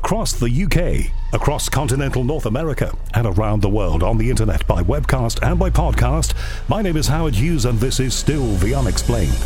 across the UK, across continental North America, and around the world on the internet by webcast and by podcast. My name is Howard Hughes, and this is still The Unexplained.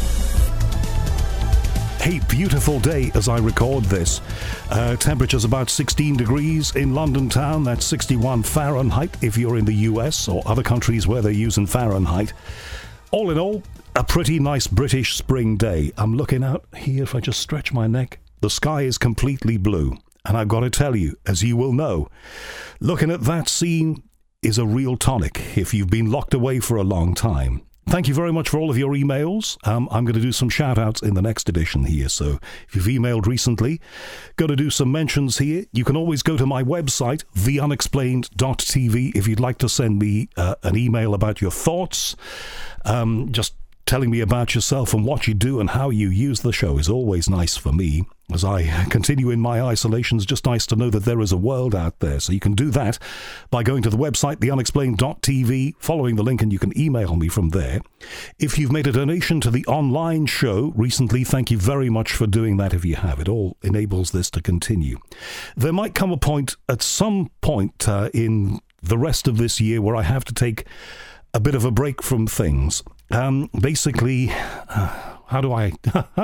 A beautiful day as I record this. Temperature's about 16 degrees in London town. That's 61 Fahrenheit if you're in the US or other countries where they're using Fahrenheit. All in all, a pretty nice British spring day. I'm looking out here, if I just stretch my neck. The sky is completely blue. And I've got to tell you, as you will know, looking at that scene is a real tonic if you've been locked away for a long time. Thank you very much for all of your emails. I'm going to do some shout-outs in the next edition here. So if you've emailed recently, going to do some mentions here. You can always go to my website, theunexplained.tv, if you'd like to send me an email about your thoughts. Just telling me about yourself and what you do and how you use the show is always nice for me. As I continue in my isolation, it's just nice to know that there is a world out there. So you can do that by going to the website, theunexplained.tv, following the link, and you can email me from there. If you've made a donation to the online show recently, thank you very much for doing that if you have. It all enables this to continue. There might come a point, at some point in the rest of this year, where I have to take a bit of a break from things. Basically, how do I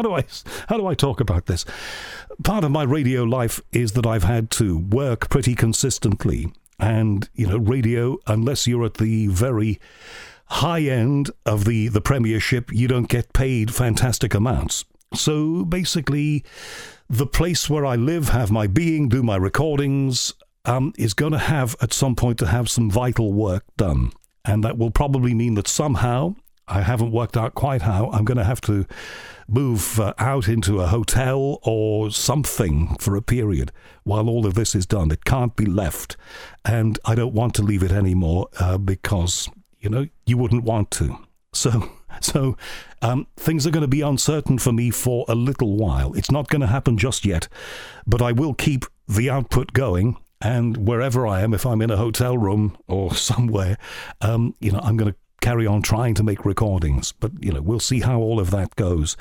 talk about this? Part of my radio life is that I've had to work pretty consistently, and radio, unless you're at the very high end of the premiership, you don't get paid fantastic amounts. So basically, the place where I live, have my being, do my recordings, is going to have at some point to have some vital work done, and that will probably mean that somehow, I haven't worked out quite how, I'm going to have to move out into a hotel or something for a period while all of this is done. It can't be left. And I don't want to leave it anymore because, you wouldn't want to. So things are going to be uncertain for me for a little while. It's not going to happen just yet, but I will keep the output going. And wherever I am, if I'm in a hotel room or somewhere, I'm going to carry on trying to make recordings, but we'll see how all of that goes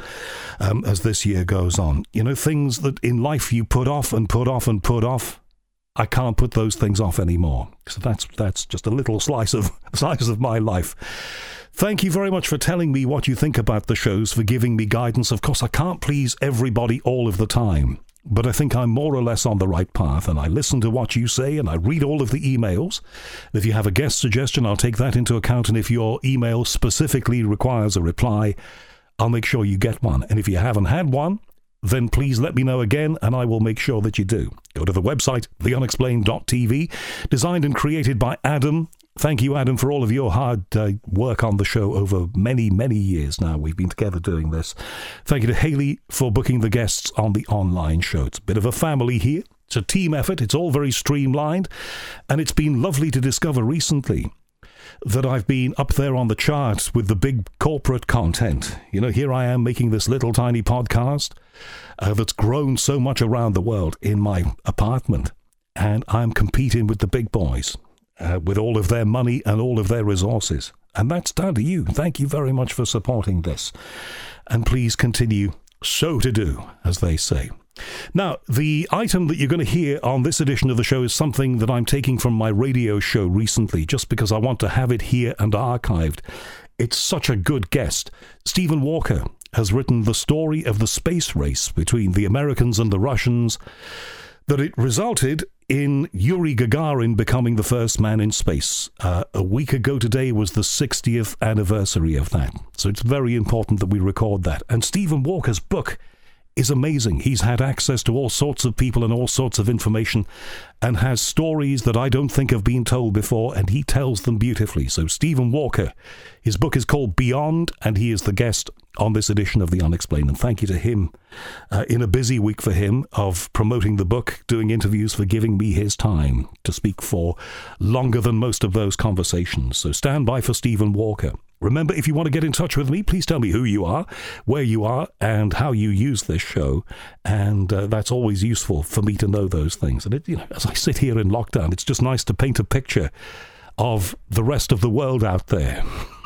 as this year goes on. Things that in life you put off and put off and put off, I can't put those things off anymore. So that's just a little slice of my life. Thank you very much for telling me what you think about the shows, for giving me guidance. Of course, I can't please everybody all of the time, but I think I'm more or less on the right path, and I listen to what you say, and I read all of the emails. If you have a guest suggestion, I'll take that into account, and if your email specifically requires a reply, I'll make sure you get one. And if you haven't had one, then please let me know again, and I will make sure that you do. Go to the website, theunexplained.tv, designed and created by Adam. Thank you, Adam, for all of your hard work on the show over many, many years now. We've been together doing this. Thank you to Haley for booking the guests on the online show. It's a bit of a family here. It's a team effort. It's all very streamlined. And it's been lovely to discover recently that I've been up there on the charts with the big corporate content. Here I am making this little tiny podcast that's grown so much around the world in my apartment. And I'm competing with the big boys. With all of their money and all of their resources. And that's down to you. Thank you very much for supporting this. And please continue so to do, as they say. Now, the item that you're going to hear on this edition of the show is something that I'm taking from my radio show recently, just because I want to have it here and archived. It's such a good guest. Stephen Walker has written the story of the space race between the Americans and the Russians, that it resulted in Yuri Gagarin becoming the first man in space. A week ago today was the 60th anniversary of that. So it's very important that we record that. And Stephen Walker's book is amazing. He's had access to all sorts of people and all sorts of information and has stories that I don't think have been told before, and he tells them beautifully. So Stephen Walker, his book is called Beyond, and he is the guest on this edition of The Unexplained. And thank you to him in a busy week for him of promoting the book, doing interviews, for giving me his time to speak for longer than most of those conversations. So stand by for Stephen Walker. Remember, if you want to get in touch with me, please tell me who you are, where you are, and how you use this show. And that's always useful for me to know those things. And as I sit here in lockdown, it's just nice to paint a picture of the rest of the world out there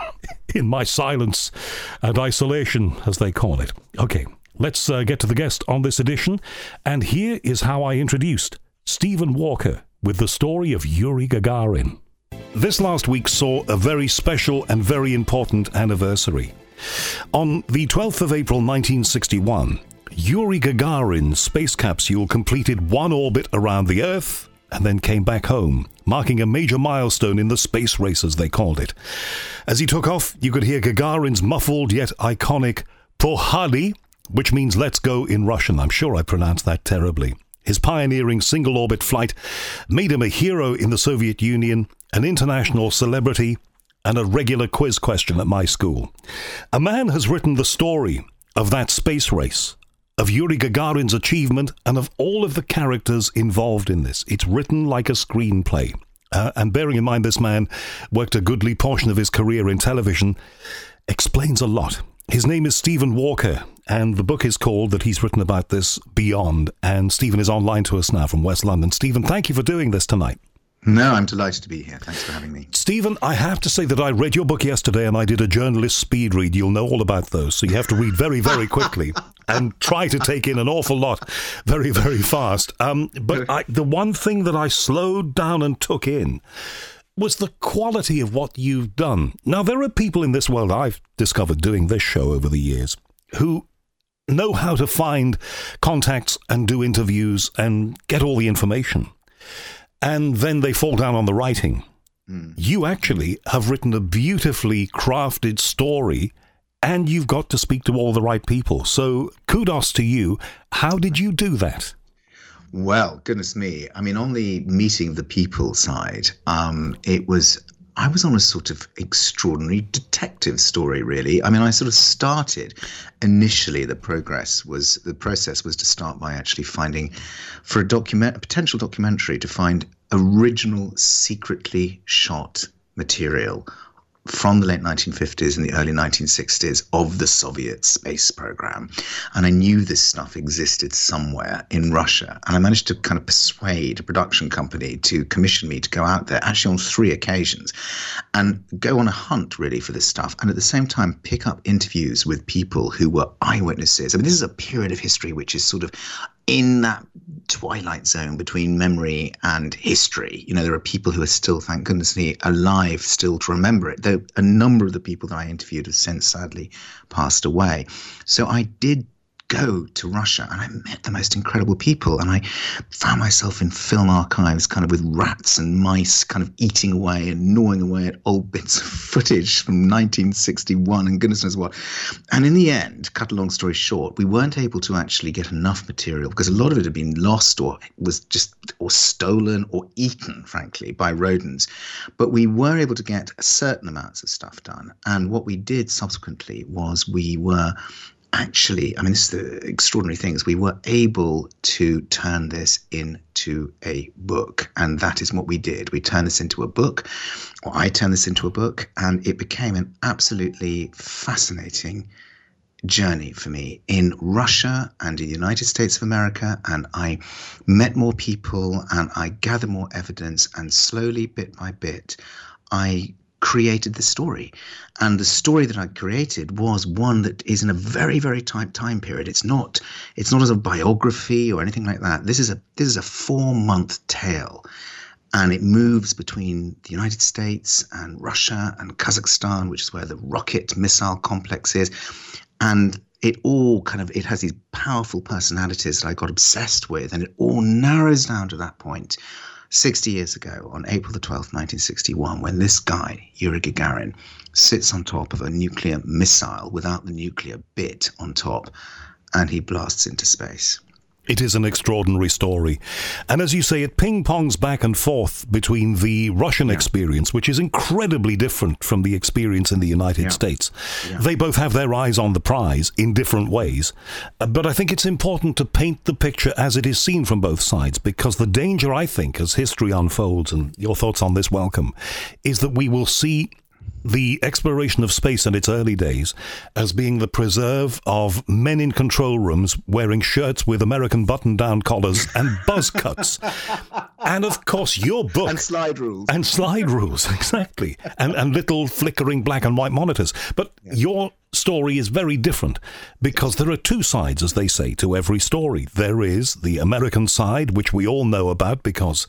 in my silence and isolation, as they call it. Okay, let's get to the guest on this edition. And here is how I introduced Stephen Walker with the story of Yuri Gagarin. This last week saw a very special and very important anniversary. On the 12th of April 1961, Yuri Gagarin's space capsule completed one orbit around the Earth and then came back home, marking a major milestone in the space race, as they called it. As he took off, you could hear Gagarin's muffled yet iconic "Pohali," which means "let's go" in Russian. I'm sure I pronounced that terribly. His pioneering single-orbit flight made him a hero in the Soviet Union, an international celebrity, and a regular quiz question at my school. A man has written the story of that space race, of Yuri Gagarin's achievement, and of all of the characters involved in this. It's written like a screenplay. And bearing in mind this man worked a goodly portion of his career in television, explains a lot. His name is Stephen Walker, and the book is called, that he's written about this, Beyond. And Stephen is online to us now from West London. Stephen, thank you for doing this tonight. No, I'm delighted to be here. Thanks for having me. Stephen, I have to say that I read your book yesterday and I did a journalist speed read. You'll know all about those, so you have to read very, very quickly and try to take in an awful lot very, very fast. But the one thing that I slowed down and took in was the quality of what you've done. Now, there are people in this world I've discovered doing this show over the years who know how to find contacts and do interviews and get all the information. And then they fall down on the writing. You actually have written a beautifully crafted story, and you've got to speak to all the right people. So kudos to you. How did you do that? Well, goodness me. I mean, on the meeting the people side, I was on a sort of extraordinary detective story, really. I mean, I sort of started initially, the process was to start by actually finding, for a potential documentary, to find original secretly shot material from the late 1950s and the early 1960s of the Soviet space program. And I knew this stuff existed somewhere in Russia. And I managed to kind of persuade a production company to commission me to go out there, actually on 3 occasions, and go on a hunt really for this stuff. And at the same time, pick up interviews with people who were eyewitnesses. I mean, this is a period of history which is sort of in that twilight zone between memory and history. You know, there are people who are still, thank goodness me, alive still to remember it, though a number of the people that I interviewed have since sadly passed away. So I did go to Russia and I met the most incredible people, and I found myself in film archives kind of with rats and mice kind of eating away and gnawing away at old bits of footage from 1961 and goodness knows what. And in the end, cut a long story short, we weren't able to actually get enough material because a lot of it had been lost or stolen or eaten, frankly, by rodents. But we were able to get certain amounts of stuff done. And what we did subsequently was we were actually, I mean, this is the extraordinary thing, is we were able to turn this into a book. And that is what we did. We turned this into a book, or I turned this into a book, and it became an absolutely fascinating journey for me in Russia and in the United States of America. And I met more people and I gathered more evidence, and slowly, bit by bit, I created the story. And the story that I created was one that is in a very, very tight time period. It's not as a biography or anything like that. This is a 4-month tale, and it moves between the United States and Russia and Kazakhstan, which is where the rocket missile complex is. And it has these powerful personalities that I got obsessed with, and it all narrows down to that point 60 years ago, on April the 12th, 1961, when this guy, Yuri Gagarin, sits on top of a nuclear missile without the nuclear bit on top, and he blasts into space. It is an extraordinary story. And as you say, it ping-pongs back and forth between the Russian experience, which is incredibly different from the experience in the United States. Yeah. They both have their eyes on the prize in different ways. But I think it's important to paint the picture as it is seen from both sides, because the danger, I think, as history unfolds, and your thoughts on this welcome, is that we will see the exploration of space in its early days as being the preserve of men in control rooms wearing shirts with American button-down collars and buzz cuts. And, of course, your book... And slide rules. And slide rules, exactly. And little flickering black and white monitors. But your story is very different because there are two sides, as they say, to every story. There is the American side, which we all know about because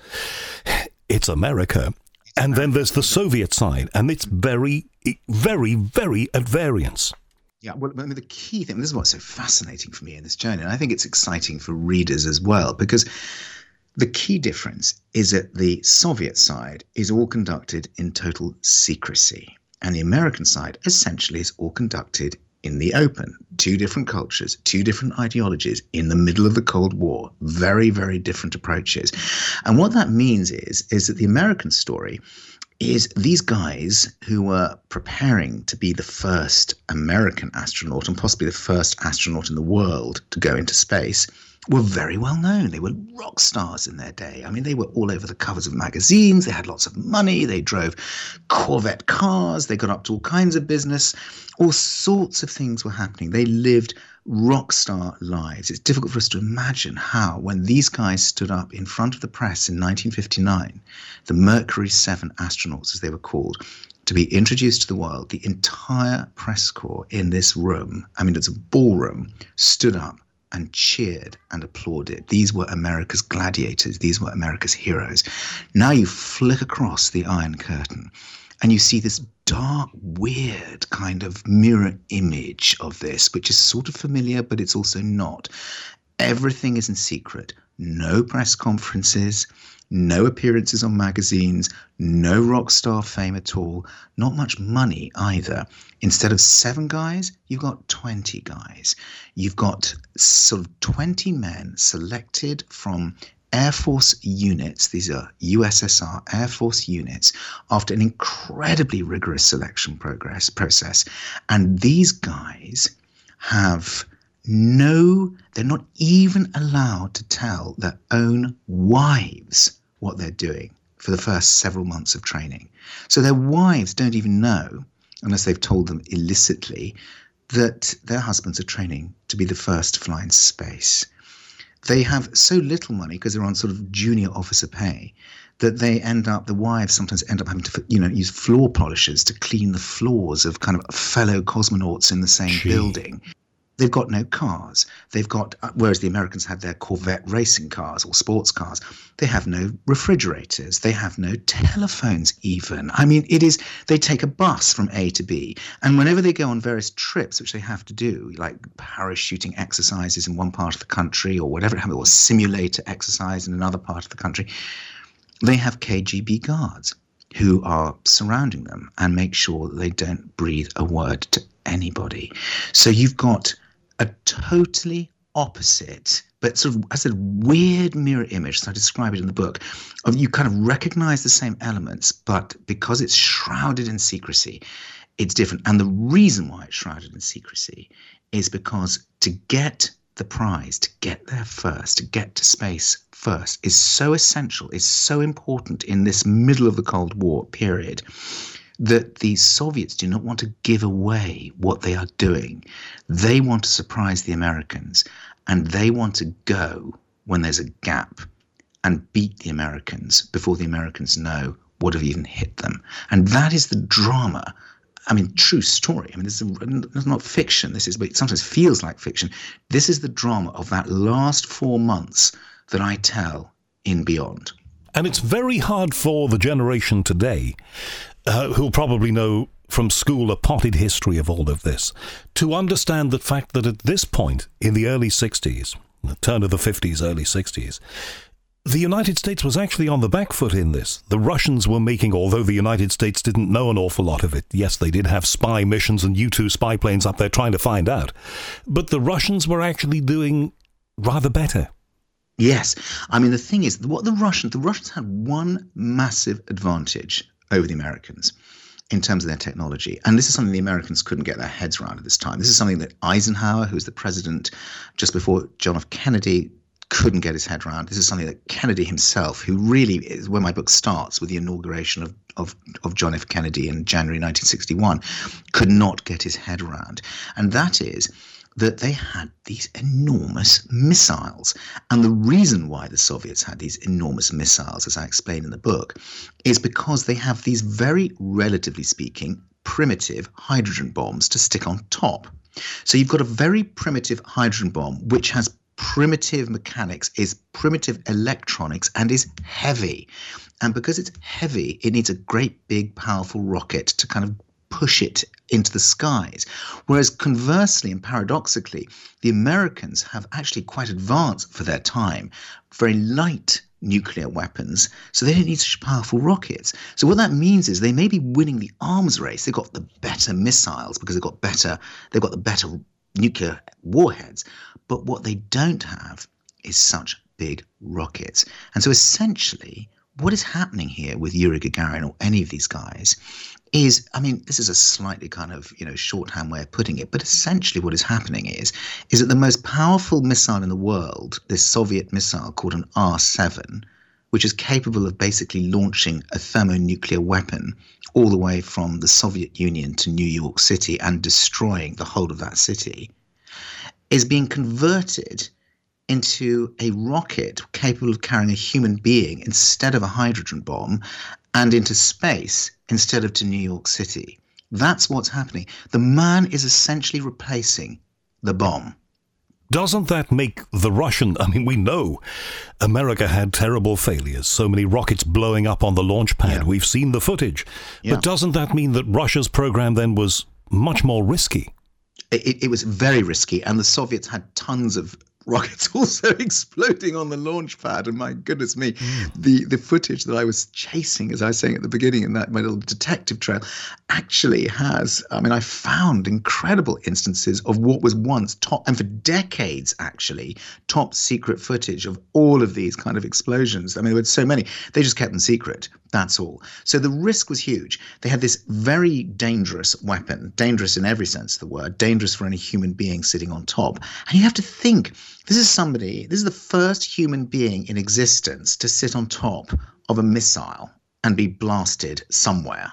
it's America. And then there's the Soviet side, and it's very, very, very at variance. Yeah, well, I mean, the key thing, this is what's so fascinating for me in this journey, and I think it's exciting for readers as well, because the key difference is that the Soviet side is all conducted in total secrecy, and the American side essentially is all conducted in the open. Two different cultures, two different ideologies in the middle of the Cold War. Very, very different approaches. And what that means is that the American story is these guys who were preparing to be the first American astronaut and possibly the first astronaut in the world to go into space were very well known. They were rock stars in their day. I mean, they were all over the covers of magazines. They had lots of money. They drove Corvette cars. They got up to all kinds of business. All sorts of things were happening. They lived rock star lives. It's difficult for us to imagine how, when these guys stood up in front of the press in 1959, the Mercury 7 astronauts, as they were called, to be introduced to the world, the entire press corps in this room, I mean, it's a ballroom, stood up and cheered and applauded. These were America's gladiators. These were America's heroes. Now you flick across the Iron Curtain and you see this dark, weird kind of mirror image of this, which is sort of familiar, but it's also not. Everything is in secret. No press conferences, no appearances on magazines, no rock star fame at all, not much money either. Instead of 7 guys, you've got 20 guys. You've got sort of 20 men selected from Air Force units. These are USSR Air Force units after an incredibly rigorous selection process. And these guys have they're not even allowed to tell their own wives what they're doing for the first several months of training. So their wives don't even know, unless they've told them illicitly, that their husbands are training to be the first to fly in space. They have so little money because they're on sort of junior officer pay that the wives sometimes end up having to, use floor polishers to clean the floors of kind of fellow cosmonauts in the same building. They've got no cars. They've got, whereas the Americans had their Corvette racing cars or sports cars, they have no refrigerators. They have no telephones even. I mean, they take a bus from A to B. And whenever they go on various trips, which they have to do, like parachuting exercises in one part of the country or whatever it happens, or simulator exercise in another part of the country, they have KGB guards who are surrounding them and make sure that they don't breathe a word to anybody. So you've got a totally opposite, but sort of, as a weird mirror image, so I describe it in the book, of you kind of recognize the same elements, but because it's shrouded in secrecy, it's different. And the reason why it's shrouded in secrecy is because to get the prize, to get there first, to get to space first, is so essential, is so important in this middle of the Cold War period, that the Soviets do not want to give away what they are doing. They want to surprise the Americans, and they want to go when there's a gap and beat the Americans before the Americans know what have even hit them. And that is the drama. I mean, true story. I mean, this is not fiction. But it sometimes feels like fiction. This is the drama of that last 4 months that I tell in Beyond. And it's very hard for the generation today, who'll probably know from school a potted history of all of this, to understand the fact that at this point in the early 60s, the turn of the 50s, early 60s, the United States was actually on the back foot in this. The Russians were making, although the United States didn't know an awful lot of it, yes, they did have spy missions and U-2 spy planes up there trying to find out, but the Russians were actually doing rather better. Yes. I mean, the thing is, what the Russians had one massive advantage over the Americans in terms of their technology. And this is something the Americans couldn't get their heads around at this time. This is something that Eisenhower, who was the president just before John F. Kennedy, couldn't get his head around. This is something that Kennedy himself, who really is where my book starts with the inauguration of John F. Kennedy in January 1961, could not get his head around. And that is that they had these enormous missiles. And the reason why the Soviets had these enormous missiles, as I explain in the book, is because they have these very, relatively speaking, primitive hydrogen bombs to stick on top. So you've got a very primitive hydrogen bomb, which has primitive mechanics, is primitive electronics, and is heavy. And because it's heavy, it needs a great big powerful rocket to kind of push it into the skies. Whereas conversely and paradoxically, the Americans have actually quite advanced for their time, very light nuclear weapons, so they don't need such powerful rockets. So what that means is they may be winning the arms race. They've got the better missiles because they've got the better nuclear warheads. But what they don't have is such big rockets. And so essentially, what is happening here with Yuri Gagarin or any of these guys is, I mean, this is a slightly kind of, shorthand way of putting it, but essentially what is happening is that the most powerful missile in the world, this Soviet missile called an R-7, which is capable of basically launching a thermonuclear weapon all the way from the Soviet Union to New York City and destroying the whole of that city, is being converted into a rocket capable of carrying a human being instead of a hydrogen bomb, and into space instead of to New York City. That's what's happening. The man is essentially replacing the bomb. Doesn't that make the Russian... I mean, we know America had terrible failures, so many rockets blowing up on the launch pad. Yeah. We've seen the footage. Yeah. But doesn't that mean that Russia's program then was much more risky? It was very risky, and the Soviets had tons of rockets also exploding on the launch pad. And my goodness me, the footage that I was chasing, as I was saying at the beginning in that my little detective trail, actually has, I found incredible instances of what was once top, and for decades actually, top secret footage of all of these kind of explosions. There were so many. They just kept them secret. That's all. So the risk was huge. They had this very dangerous weapon, dangerous in every sense of the word, dangerous for any human being sitting on top. And you have to think, this is the first human being in existence to sit on top of a missile and be blasted somewhere,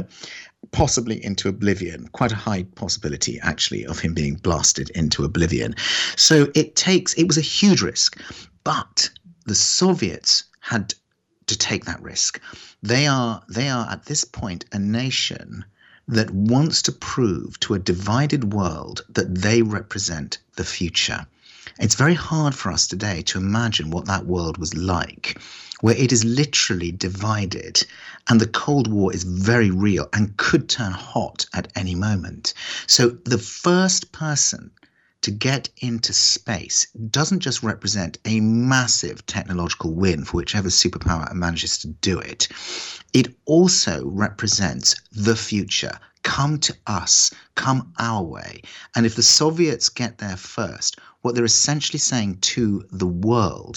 possibly into oblivion. Quite a high possibility, actually, of him being blasted into oblivion. So it was a huge risk. But the Soviets had to take that risk. They are at this point a nation that wants to prove to a divided world that they represent the future. It's very hard for us today to imagine what that world was like, where it is literally divided and the Cold War is very real and could turn hot at any moment. So the first person to get into space doesn't just represent a massive technological win for whichever superpower manages to do it. It also represents the future. Come to us, come our way. And if the Soviets get there first, what they're essentially saying to the world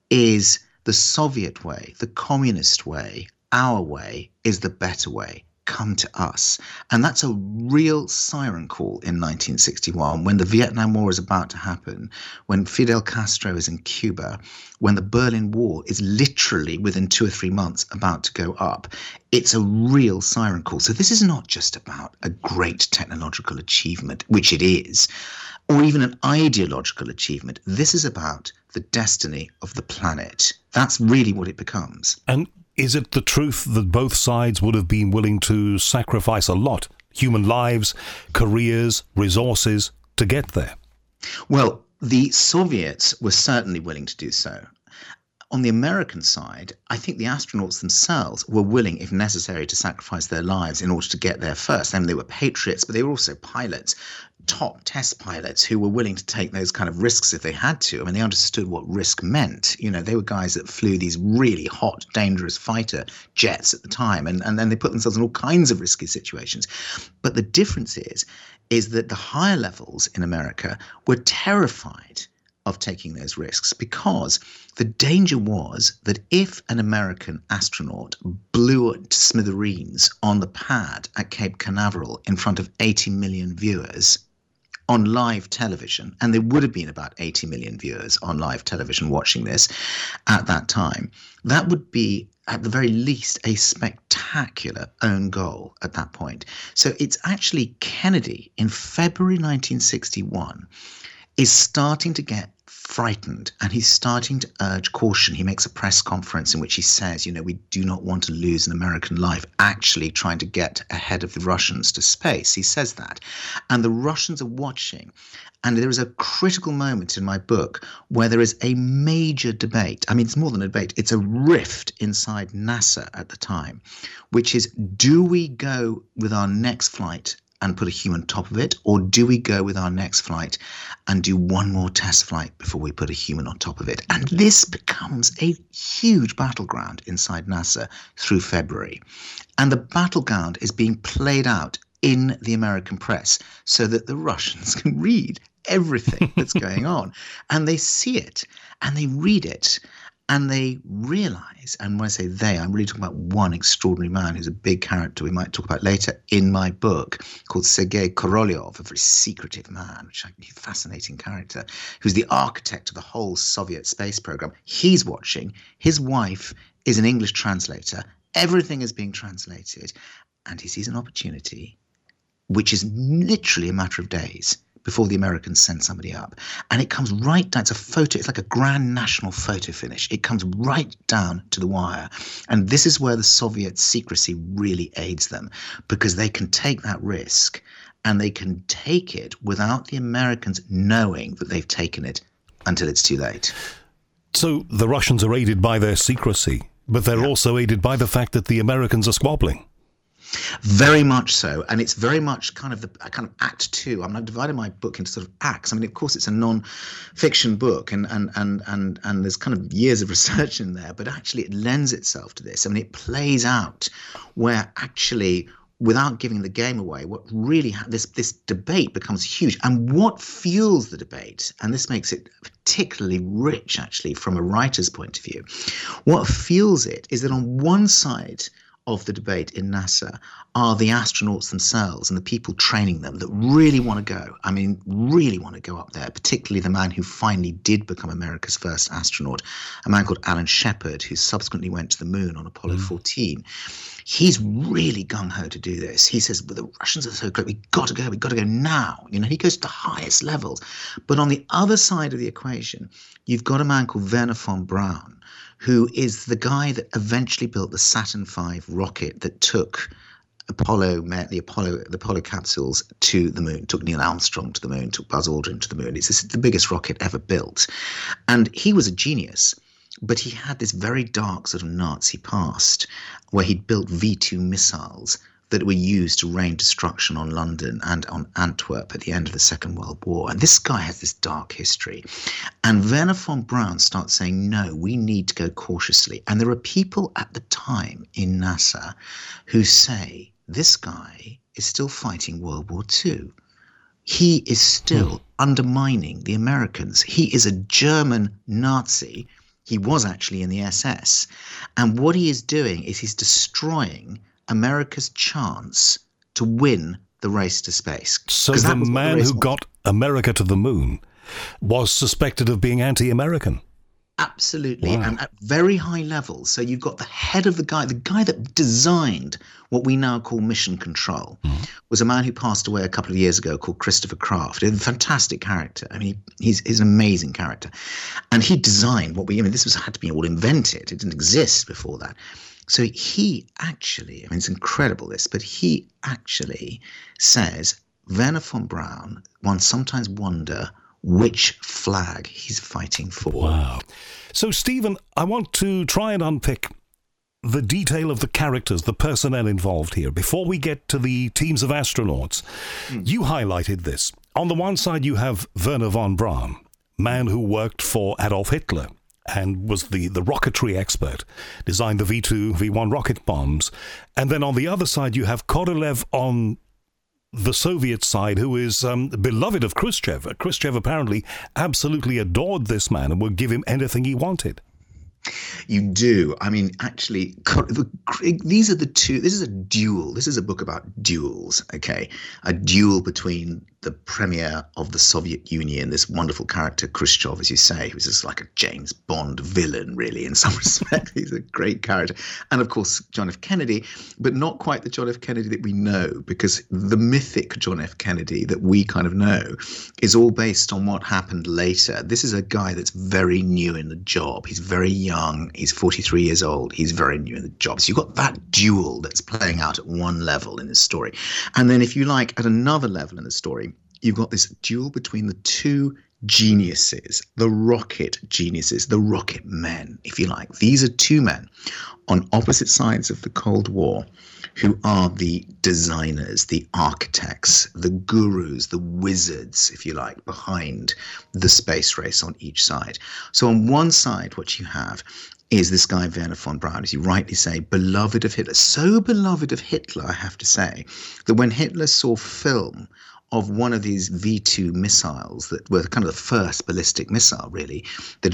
is the Soviet way, the communist way, our way is the better way. Come to us. And that's a real siren call in 1961 when the Vietnam War is about to happen, when Fidel Castro is in Cuba, when the Berlin Wall is literally within 2 or 3 months about to go up. It's a real siren call. So this is not just about a great technological achievement, which it is, or even an ideological achievement. This is about the destiny of the planet. That's really what it becomes. And is it the truth that both sides would have been willing to sacrifice a lot, human lives, careers, resources, to get there? Well, the Soviets were certainly willing to do so. On the American side, I think the astronauts themselves were willing, if necessary, to sacrifice their lives in order to get there first. They were patriots, but they were also pilots, top test pilots who were willing to take those kind of risks if they had to. They understood what risk meant. They were guys that flew these really hot, dangerous fighter jets at the time, and then they put themselves in all kinds of risky situations. But the difference is that the higher levels in America were terrified of taking those risks, because the danger was that if an American astronaut blew to smithereens on the pad at Cape Canaveral in front of 80 million viewers on live television, and there would have been about 80 million viewers on live television watching this at that time, that would be at the very least a spectacular own goal at that point. So it's actually Kennedy in February 1961 is starting to get frightened, and he's starting to urge caution. He makes a press conference in which he says, we do not want to lose an American life actually trying to get ahead of the Russians to space. He says that. And the Russians are watching. And there is a critical moment in my book where there is a major debate. I mean, it's more than a debate. It's a rift inside NASA at the time, which is, do we go with our next flight and put a human on top of it, or do we go with our next flight and do one more test flight before we put a human on top of it? And this becomes a huge battleground inside NASA through February. And the battleground is being played out in the American press so that the Russians can read everything that's going on. And they see it, and they read it, and they realize, and when I say they, I'm really talking about one extraordinary man who's a big character we might talk about later in my book, called Sergei Korolev, a very secretive man, which is a fascinating character, who's the architect of the whole Soviet space program. He's watching. His wife is an English translator. Everything is being translated. And he sees an opportunity, which is literally a matter of days before the Americans send somebody up. And it comes right down. It's a photo. It's like a grand national photo finish. It comes right down to the wire. And this is where the Soviet secrecy really aids them, because they can take that risk, and they can take it without the Americans knowing that they've taken it until it's too late. So the Russians are aided by their secrecy, but they're also aided by the fact that the Americans are squabbling. Very much so. And it's very much kind of act two. I'm dividing my book into sort of acts. I mean, of course, it's a non-fiction book, and there's kind of years of research in there, but actually it lends itself to this. I mean, it plays out where actually, without giving the game away, what really this debate becomes huge. And what fuels the debate, and this makes it particularly rich, actually, from a writer's point of view, what fuels it is that on one side of the debate in NASA are the astronauts themselves and the people training them that really want to go. I mean, really want to go up there, particularly the man who finally did become America's first astronaut, a man called Alan Shepard, who subsequently went to the moon on Apollo 14. He's really gung-ho to do this. He says, well, the Russians are so great, we've got to go now. He goes to the highest levels. But on the other side of the equation, you've got a man called Wernher von Braun, who is the guy that eventually built the Saturn V rocket that took the Apollo capsules to the moon, took Neil Armstrong to the moon, took Buzz Aldrin to the moon. It's the biggest rocket ever built. And he was a genius, but he had this very dark sort of Nazi past where he'd built V2 missiles that were used to rain destruction on London and on Antwerp at the end of the Second World War. And this guy has this dark history. And Wernher von Braun starts saying, no, we need to go cautiously. And there are people at the time in NASA who say, this guy is still fighting World War II. He is still undermining the Americans. He is a German Nazi. He was actually in the SS. And what he is doing is he's destroying America's chance to win the race to space. So the man who got America to the moon was suspected of being anti-American. Absolutely. Wow. And at very high levels. So you've got the head of the guy that designed what we now call mission control, was a man who passed away a couple of years ago called Christopher Kraft. A fantastic character. I mean, he's an amazing character. And he designed this had to be all invented. It didn't exist before that. So he actually, it's incredible this, but he actually says, Wernher von Braun, one sometimes wonder which flag he's fighting for. Wow. So, Stephen, I want to try and unpick the detail of the characters, the personnel involved here. Before we get to the teams of astronauts, you highlighted this. On the one side, you have Wernher von Braun, man who worked for Adolf Hitler and was the rocketry expert, designed the V2, V1 rocket bombs. And then on the other side, you have Korolev on the Soviet side, who is beloved of Khrushchev. Khrushchev apparently absolutely adored this man and would give him anything he wanted. You do. Actually, these are the two. This is a duel. This is a book about duels, okay? A duel between the premier of the Soviet Union, this wonderful character, Khrushchev, as you say, who's just like a James Bond villain, really, in some respect. He's a great character. And, of course, John F. Kennedy, but not quite the John F. Kennedy that we know, because the mythic John F. Kennedy that we kind of know is all based on what happened later. This is a guy that's very new in the job. He's very young. He's 43 years old. He's very new in the job. So you've got that duel that's playing out at one level in this story. And then, if you like, at another level in the story, you've got this duel between the two geniuses, the rocket geniuses, the rocket men, if you like. These are two men on opposite sides of the Cold War who are the designers, the architects, the gurus, the wizards, if you like, behind the space race on each side. So on one side, what you have is this guy, Wernher von Braun, as you rightly say, beloved of Hitler. So beloved of Hitler, I have to say, that when Hitler saw film of one of these V2 missiles that were kind of the first ballistic missile, really, that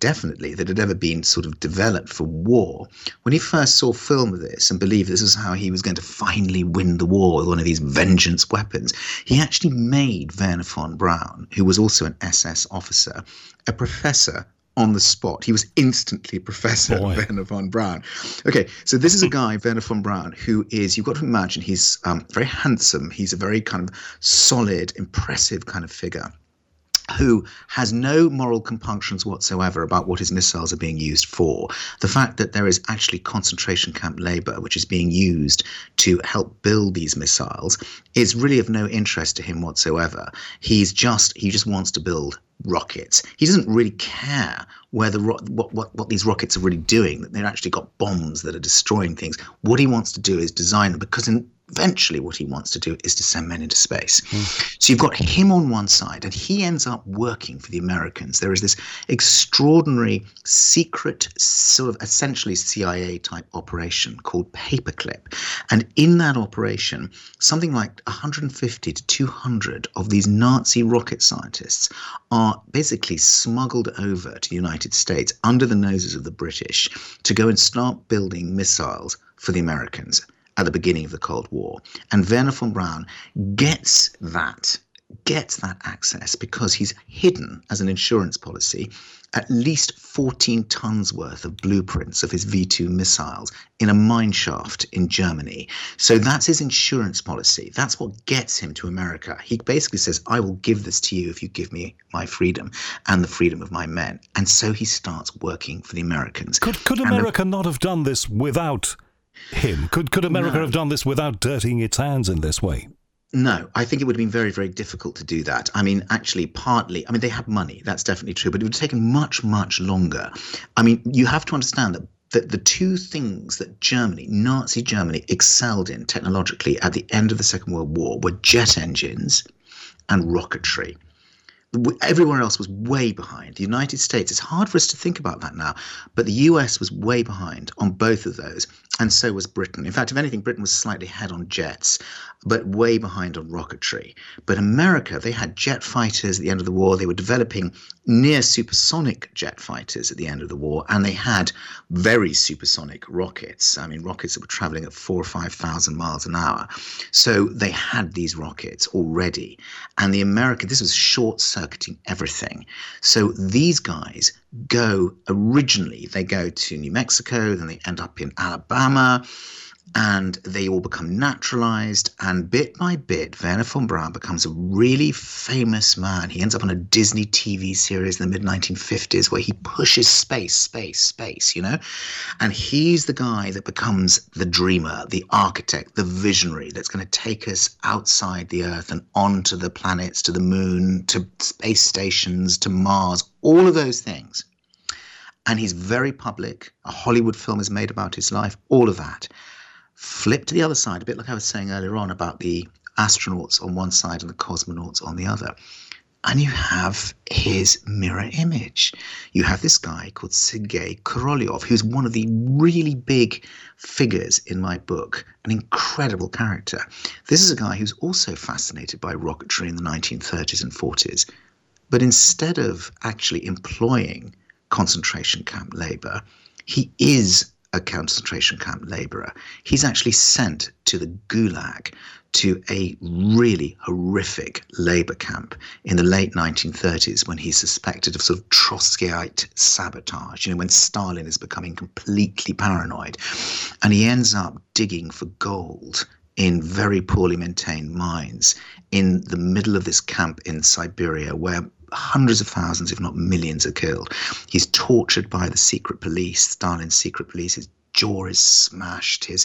had ever been sort of developed for war. When he first saw film of this and believed this is how he was going to finally win the war with one of these vengeance weapons, he actually made Wernher von Braun, who was also an SS officer, a professor on the spot. He was instantly Professor Wernher von Braun. Okay, so this is a guy, Wernher von Braun, who is, you've got to imagine, he's very handsome. He's a very kind of solid, impressive kind of figure who has no moral compunctions whatsoever about what his missiles are being used for. The fact that there is actually concentration camp labor, which is being used to help build these missiles, is really of no interest to him whatsoever. He just wants to build rockets. He doesn't really care where what these rockets are really doing, that they've actually got bombs that are destroying things. What he wants to do is design them, because eventually what he wants to do is to send men into space. So you've got him on one side, and he ends up working for the Americans. There is this extraordinary secret sort of essentially CIA type operation called Paperclip. And in that operation, something like 150 to 200 of these Nazi rocket scientists are basically smuggled over to the United States under the noses of the British to go and start building missiles for the Americans at the beginning of the Cold War. And Wernher von Braun gets that access because he's hidden as an insurance policy at least 14 tons worth of blueprints of his V2 missiles in a mine shaft in Germany. So that's his insurance policy. That's what gets him to America. He basically says, I will give this to you if you give me my freedom and the freedom of my men. And so he starts working for the Americans. Could America not have done this without him? Could America have done this without dirtying its hands in this way? No, I think it would have been very, very difficult to do that. I mean, actually, they had money. That's definitely true. But it would have taken much, much longer. I mean, you have to understand that the two things that Nazi Germany, excelled in technologically at the end of the Second World War were jet engines and rocketry. Everywhere else was way behind. The United States, it's hard for us to think about that now, but the US was way behind on both of those, and so was Britain. In fact, if anything, Britain was slightly ahead on jets, but way behind on rocketry. But America, they had jet fighters at the end of the war. They were developing near supersonic jet fighters at the end of the war, and they had very supersonic rockets. I mean, rockets that were traveling at 4,000 or 5,000 miles an hour. So they had these rockets already. And this was short-circuiting everything. So these guys go to New Mexico, then they end up in Alabama, and they all become naturalized. And bit by bit, Wernher von Braun becomes a really famous man. He ends up on a Disney TV series in the mid-1950s where he pushes space, you know? And he's the guy that becomes the dreamer, the architect, the visionary that's going to take us outside the Earth and onto the planets, to the moon, to space stations, to Mars, all of those things. And he's very public. A Hollywood film is made about his life, all of that. Flip to the other side, a bit like I was saying earlier on about the astronauts on one side and the cosmonauts on the other. And you have his mirror image. You have this guy called Sergei Korolev, who's one of the really big figures in my book, an incredible character. This is a guy who's also fascinated by rocketry in the 1930s and 40s. But instead of actually employing concentration camp labor, he is a concentration camp laborer. He's actually sent to the Gulag, to a really horrific labor camp in the late 1930s when he's suspected of sort of Trotskyite sabotage, when Stalin is becoming completely paranoid. And he ends up digging for gold in very poorly maintained mines in the middle of this camp in Siberia, where hundreds of thousands, if not millions, are killed. He's tortured by the secret police, Stalin's secret police. His jaw is smashed. He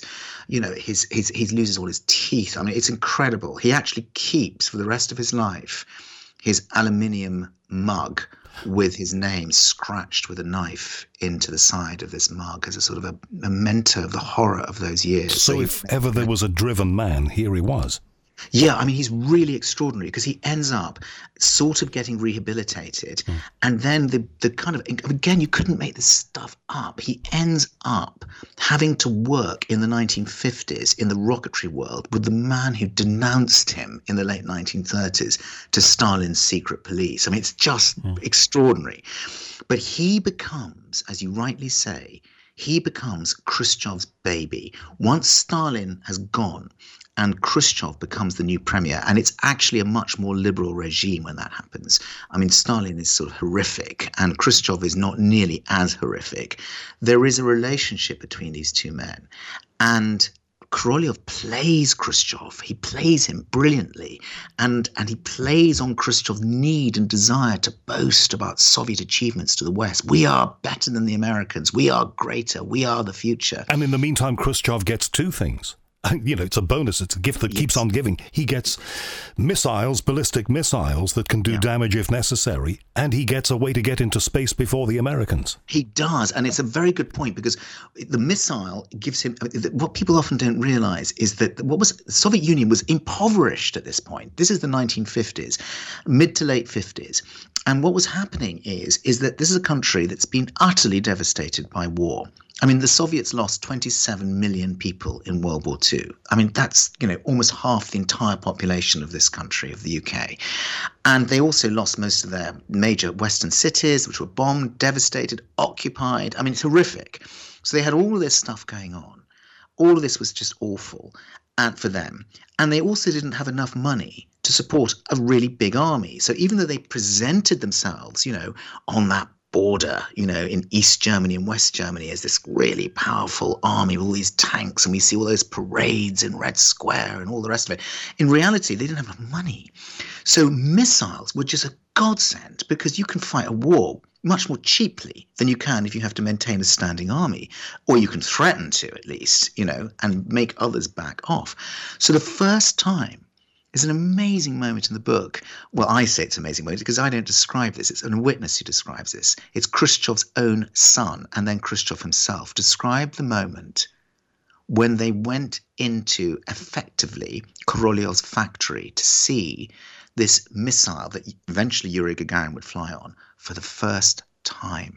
loses all his teeth. I mean, it's incredible. He actually keeps for the rest of his life his aluminium mug with his name scratched with a knife into the side of this mug as a sort of a memento of the horror of those years. So if ever there was a driven man, here he was. Yeah, I mean, he's really extraordinary because he ends up sort of getting rehabilitated. And then the kind of, again, you couldn't make this stuff up. He ends up having to work in the 1950s in the rocketry world with the man who denounced him in the late 1930s to Stalin's secret police. I mean, it's just extraordinary. But he becomes, as you rightly say, he becomes Khrushchev's baby. Once Stalin has gone, and Khrushchev becomes the new premier. And it's actually a much more liberal regime when that happens. I mean, Stalin is sort of horrific, and Khrushchev is not nearly as horrific. There is a relationship between these two men. And Korolev plays Khrushchev. He plays him brilliantly. And he plays on Khrushchev's need and desire to boast about Soviet achievements to the West. We are better than the Americans. We are greater. We are the future. And in the meantime, Khrushchev gets two things. It's a bonus. It's a gift that keeps on giving. He gets missiles, ballistic missiles that can do damage if necessary, and he gets a way to get into space before the Americans. He does, and it's a very good point because the missile gives him. What people often don't realize is that the Soviet Union was impoverished at this point. This is the 1950s, mid to late 50s, and what was happening is that this is a country that's been utterly devastated by war. I mean, the Soviets lost 27 million people in World War II. I mean, that's, almost half the entire population of this country, of the UK. And they also lost most of their major Western cities, which were bombed, devastated, occupied. I mean, it's horrific. So they had all of this stuff going on. All of this was just awful for them. And they also didn't have enough money to support a really big army. So even though they presented themselves, on that border, in East Germany and West Germany as this really powerful army with all these tanks, and we see all those parades in Red Square and all the rest of it. In reality, they didn't have enough money. So missiles were just a godsend because you can fight a war much more cheaply than you can if you have to maintain a standing army, or you can threaten to at least, and make others back off. So the first time, it's an amazing moment in the book. Well, I say it's an amazing moment because I don't describe this. It's a witness who describes this. It's Khrushchev's own son, and then Khrushchev himself, described the moment when they went into, effectively, Korolev's factory to see this missile that eventually Yuri Gagarin would fly on for the first time.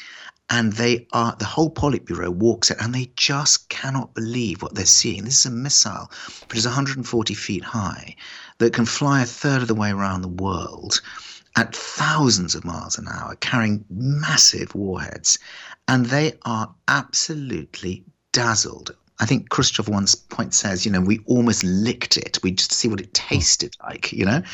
And the whole Politburo walks it, and they just cannot believe what they're seeing. This is a missile which is 140 feet high that can fly a third of the way around the world at thousands of miles an hour, carrying massive warheads. And they are absolutely dazzled. I think Khrushchev once point says, we almost licked it. We just see what it tasted like,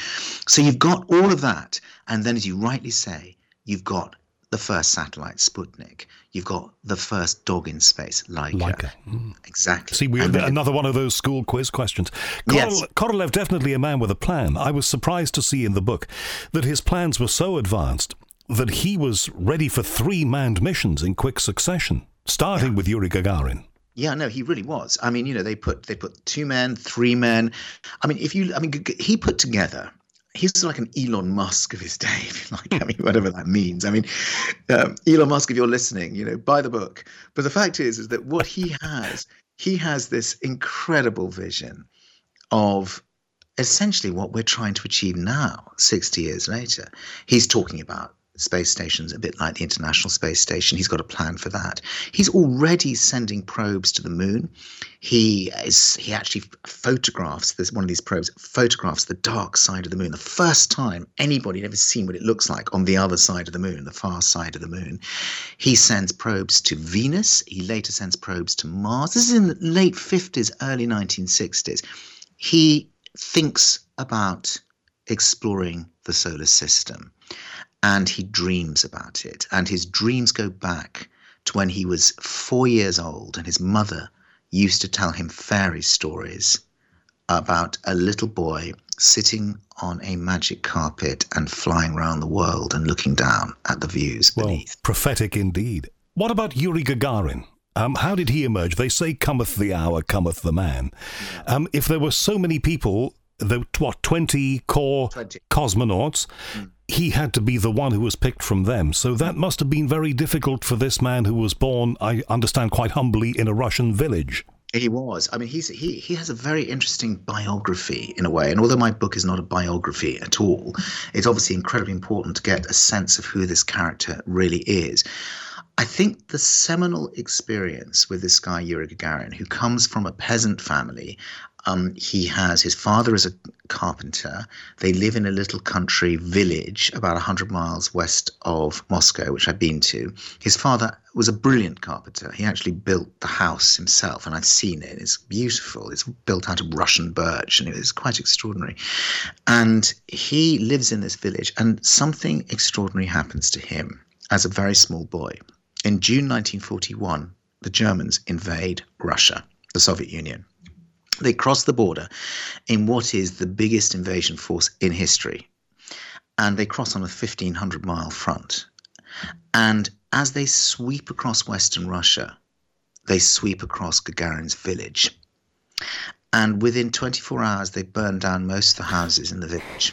So you've got all of that. And then, as you rightly say, you've got the first satellite, Sputnik. You've got the first dog in space, Laika. Exactly. See, we have another one of those school quiz questions. Korolev, definitely a man with a plan. I was surprised to see in the book that his plans were so advanced that he was ready for 3 manned missions in quick succession, starting with Yuri Gagarin. Yeah, no, he really was. I mean, they put 2 men, 3 men. I mean, he put together. He's like an Elon Musk of his day, if you like. I mean, whatever that means. I mean, Elon Musk, if you're listening, buy the book. But the fact is that what he has this incredible vision of essentially what we're trying to achieve now, 60 years later. He's talking about space stations, a bit like the International Space Station. He's got a plan for that. He's already sending probes to the moon. He actually photographs, there's one of these probes, photographs the dark side of the moon. The first time anybody had ever seen what it looks like on the other side of the moon, the far side of the moon. He sends probes to Venus. He later sends probes to Mars. This is in the late 50s, early 1960s. He thinks about exploring the solar system, and he dreams about it. And his dreams go back to when he was 4 years old, and his mother used to tell him fairy stories about a little boy sitting on a magic carpet and flying around the world and looking down at the views beneath. Well, prophetic indeed. What about Yuri Gagarin? How did he emerge? They say, cometh the hour, cometh the man. If there were so many people, 20 core 20 cosmonauts, he had to be the one who was picked from them. So that must have been very difficult for this man who was born, I understand, quite humbly in a Russian village. He was. I mean, he has a very interesting biography in a way. And although my book is not a biography at all, it's obviously incredibly important to get a sense of who this character really is. I think the seminal experience with this guy, Yuri Gagarin, who comes from a peasant family, his father is a carpenter. They live in a little country village about 100 miles west of Moscow, which I've been to. His father was a brilliant carpenter. He actually built the house himself, and I've seen it. It's beautiful. It's built out of Russian birch, and it was quite extraordinary. And he lives in this village, and something extraordinary happens to him as a very small boy. In June 1941, the Germans invade Russia, the Soviet Union. They cross the border in what is the biggest invasion force in history. And they cross on a 1,500-mile front. And as they sweep across Western Russia, they sweep across Gagarin's village. And within 24 hours, they burn down most of the houses in the village.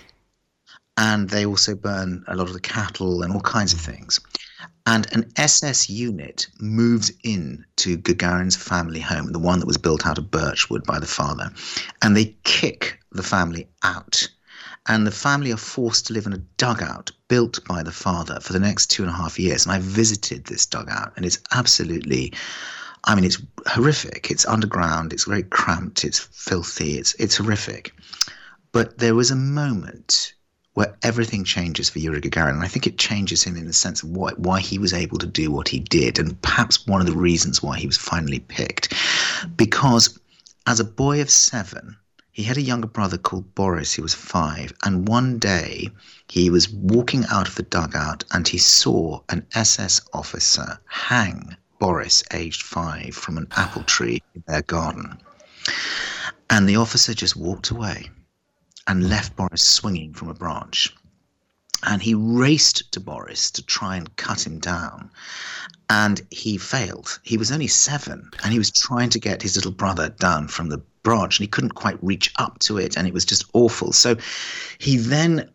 And they also burn a lot of the cattle and all kinds of things. And an SS unit moves in to Gagarin's family home, the one that was built out of birchwood by the father, and they kick the family out. And the family are forced to live in a dugout built by the father for the next 2.5 years. And I visited this dugout, and it's absolutely, I mean, it's horrific. It's underground. It's very cramped. It's filthy. It's horrific. But there was a moment where everything changes for Yuri Gagarin. And I think it changes him in the sense of why he was able to do what he did, and perhaps one of the reasons why he was finally picked. Because as a boy of 7, he had a younger brother called Boris, who was 5, and one day he was walking out of the dugout and he saw an SS officer hang Boris, aged 5, from an apple tree in their garden. And the officer just walked away and left Boris swinging from a branch. And he raced to Boris to try and cut him down. And he failed. He was only 7, and he was trying to get his little brother down from the branch, and he couldn't quite reach up to it, and it was just awful. So he then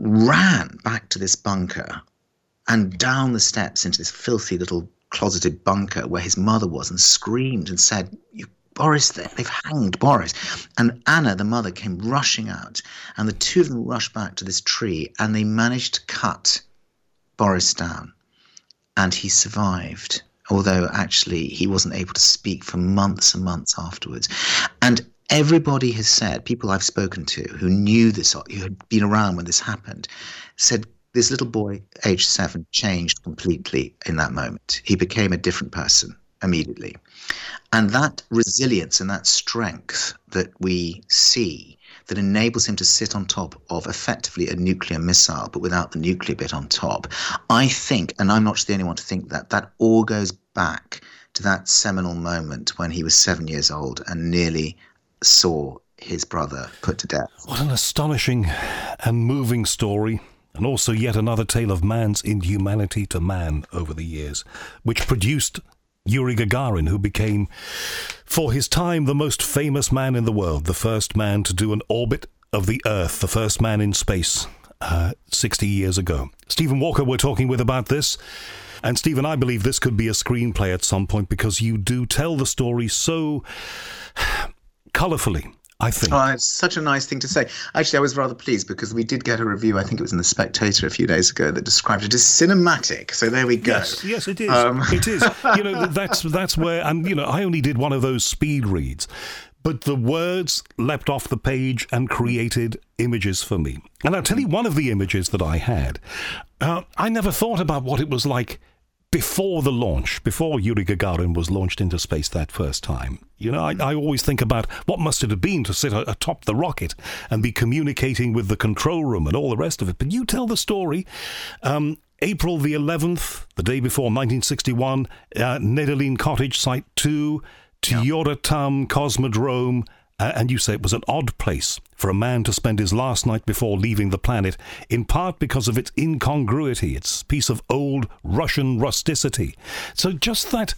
ran back to this bunker and down the steps into this filthy little closeted bunker where his mother was, and screamed and said, Boris, they've hanged Boris. And Anna, the mother, came rushing out, and the two of them rushed back to this tree, and they managed to cut Boris down. And he survived, although actually he wasn't able to speak for months and months afterwards. And everybody has said, people I've spoken to who knew this, who had been around when this happened, said this little boy, aged 7, changed completely in that moment. He became a different person immediately. And that resilience and that strength that we see that enables him to sit on top of effectively a nuclear missile, but without the nuclear bit on top, I think, and I'm not the only one to think that all goes back to that seminal moment when he was 7 years old and nearly saw his brother put to death. What an astonishing and moving story. And also yet another tale of man's inhumanity to man over the years, which produced Yuri Gagarin, who became, for his time, the most famous man in the world, the first man to do an orbit of the Earth, the first man in space, 60 years ago. Stephen Walker we're talking with about this. And Stephen, I believe this could be a screenplay at some point, because you do tell the story so colourfully I think. Oh, it's such a nice thing to say. Actually, I was rather pleased because we did get a review, I think it was in The Spectator a few days ago, that described it as cinematic. So there we go. Yes, it is. It is. That's where, and I only did one of those speed reads, but the words leapt off the page and created images for me. And I'll tell you one of the images that I had. I never thought about what it was like before the launch, before Yuri Gagarin was launched into space that first time. I always think about what must it have been to sit atop the rocket and be communicating with the control room and all the rest of it. But you tell the story. April the 11th, the day before, 1961, Nedeline Cottage, Site 2, Tyuratam Cosmodrome, and you say it was an odd place for a man to spend his last night before leaving the planet, in part because of its incongruity, its piece of old Russian rusticity. So just that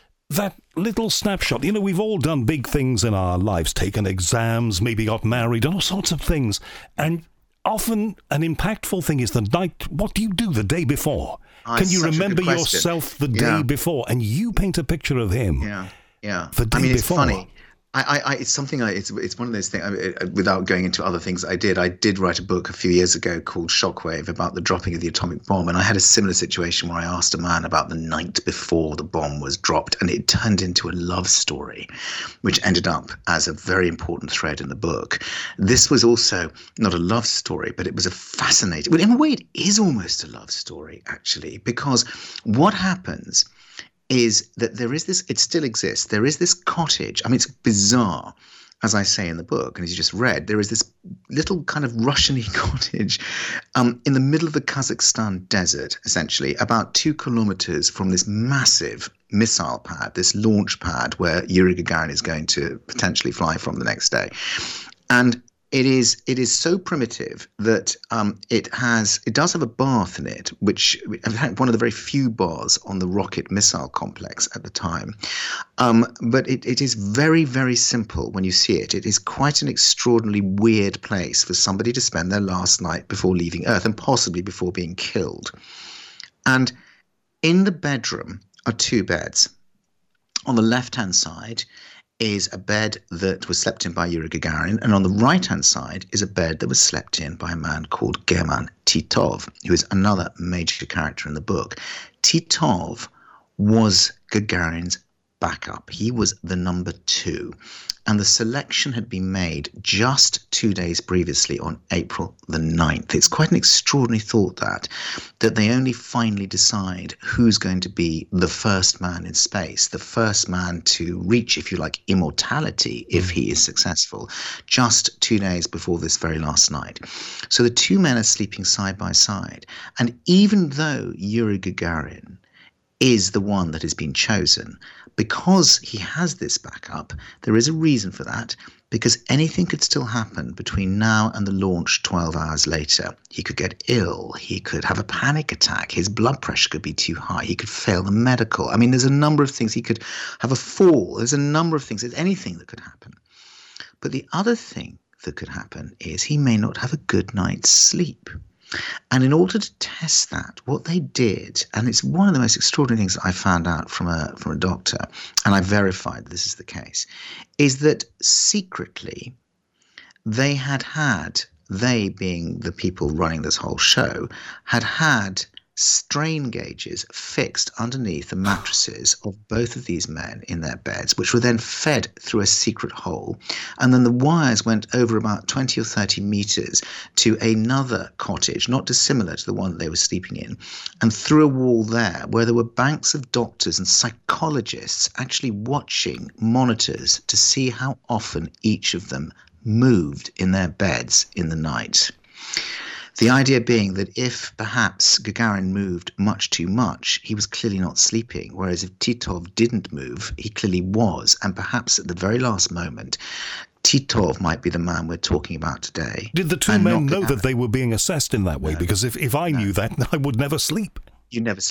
little snapshot. We've all done big things in our lives, taken exams, maybe got married, and all sorts of things. And often an impactful thing is the night. What do you do the day before? Can you remember yourself the day before? And you paint a picture of him. Yeah. The day before. It's funny. It's something. It's one of those things. Without going into other things, I did write a book a few years ago called Shockwave about the dropping of the atomic bomb, and I had a similar situation where I asked a man about the night before the bomb was dropped, and it turned into a love story, which ended up as a very important thread in the book. This was also not a love story, but it was a fascinating. Well, in a way, it is almost a love story actually, because what happens is that there is this, it still exists, there is this cottage. I mean, it's bizarre, as I say in the book, and as you just read, there is this little kind of Russian-y cottage in the middle of the Kazakhstan desert, essentially, about 2 kilometers from this massive missile pad, this launch pad where Yuri Gagarin is going to potentially fly from the next day. And it is so primitive that it does have a bath in it, which in fact one of the very few bars on the rocket missile complex at the time. But it is very, very simple when you see it. It is quite an extraordinarily weird place for somebody to spend their last night before leaving Earth and possibly before being killed. And in the bedroom are 2 beds. On the left-hand side is a bed that was slept in by Yuri Gagarin, and on the right-hand side is a bed that was slept in by a man called German Titov, who is another major character in the book. Titov was Gagarin's backup. He was the number 2, and the selection had been made just 2 days previously on April the 9th. It's quite an extraordinary thought that they only finally decide who's going to be the first man in space, the first man to reach, if you like, immortality if he is successful, just 2 days before this very last night. So the 2 men are sleeping side by side, and even though Yuri Gagarin is the one that has been chosen, because he has this backup, there is a reason for that, because anything could still happen between now and the launch 12 hours later. He could get ill, he could have a panic attack, his blood pressure could be too high, he could fail the medical. I mean, there's a number of things. He could have a fall, there's a number of things, there's anything that could happen. But the other thing that could happen is he may not have a good night's sleep. And in order to test that, what they did, and it's one of the most extraordinary things that I found out from a doctor, and I verified this is the case, is that secretly they being the people running this whole show, had strain gauges fixed underneath the mattresses of both of these men in their beds, which were then fed through a secret hole. And then the wires went over about 20 or 30 meters to another cottage, not dissimilar to the one that they were sleeping in, and through a wall there where there were banks of doctors and psychologists actually watching monitors to see how often each of them moved in their beds in the night. The idea being that if perhaps Gagarin moved much too much, he was clearly not sleeping, whereas if Titov didn't move, he clearly was. And perhaps at the very last moment, Titov might be the man we're talking about today. Did the 2 men know that they were being assessed in that way? No. Because if I knew that, I would never sleep. You never sleep.